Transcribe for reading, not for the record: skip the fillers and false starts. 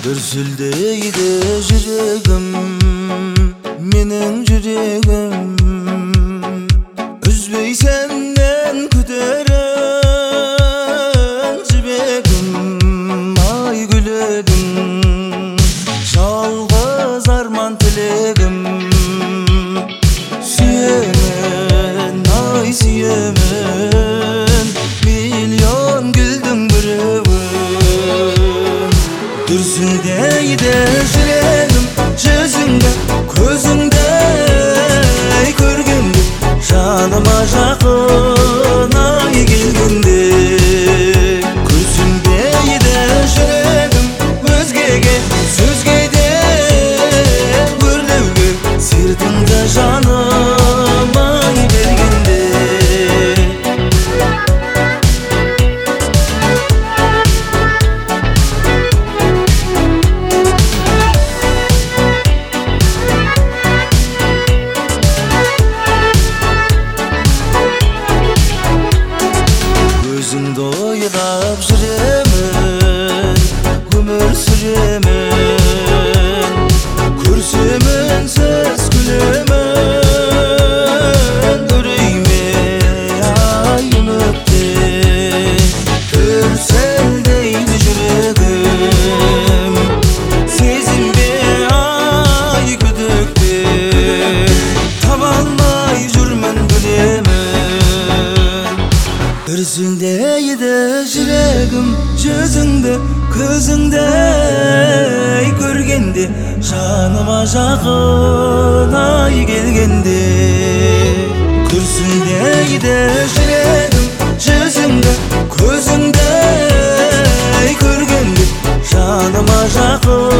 Дүрсілдейді жүрегім, менің жүрегім. Үзбей сенен күтерін жібегім, ай гүлегім. Жалғыз арман тілегім, сүйемін, ай сүйемін. Миллион гүлдің біреуін. Дүрсілдейді жүрегім, жүзіңді, көзіңді көргенде, жаныма жақын ай келгенде. Күрсінбейді жүрегім, өзгеге, сөзге де өрлеуге, сертіңді жаным ай бергенде. Өзіңді ойлап жүремін, өмір сүремін. Көрсемін сіз күлемін, үрейме ай үмітте. Дүрсілдейді жүрегім, сезінбе ай күдікте. Таба алмай жүрмін білемін. Дүрсілдейді жүрегім, жүзіңді, көзіңді көргенде, жаныма жақын ай келгенде. Дүрсілдейді жүрегім, жүзіңді, көзіңді көргенде, жаныма жақын